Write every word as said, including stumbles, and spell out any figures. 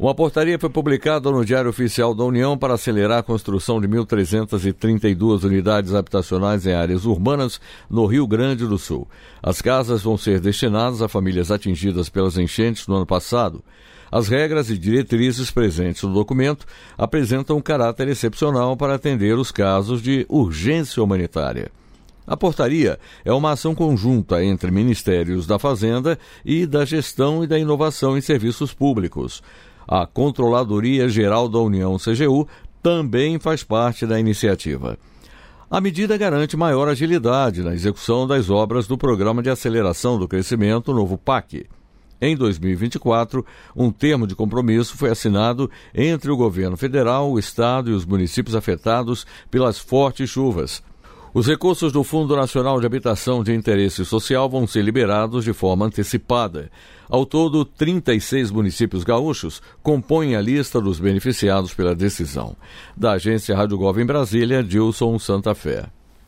Uma portaria foi publicada no Diário Oficial da União para acelerar a construção de mil trezentas e trinta e duas unidades habitacionais em áreas urbanas no Rio Grande do Sul. As casas vão ser destinadas a famílias atingidas pelas enchentes no ano passado. As regras e diretrizes presentes no documento apresentam um caráter excepcional para atender os casos de urgência humanitária. A portaria é uma ação conjunta entre Ministérios da Fazenda e da Gestão e da Inovação em Serviços Públicos. A Controladoria Geral da União, C G U, também faz parte da iniciativa. A medida garante maior agilidade na execução das obras do Programa de Aceleração do Crescimento, novo P A C. Em dois mil e vinte e quatro, um termo de compromisso foi assinado entre o governo federal, o estado e os municípios afetados pelas fortes chuvas. Os recursos do Fundo Nacional de Habitação de Interesse Social vão ser liberados de forma antecipada. Ao todo, trinta e seis municípios gaúchos compõem a lista dos beneficiados pela decisão. Da agência Rádio Gov em Brasília, Dilson Santa Fé.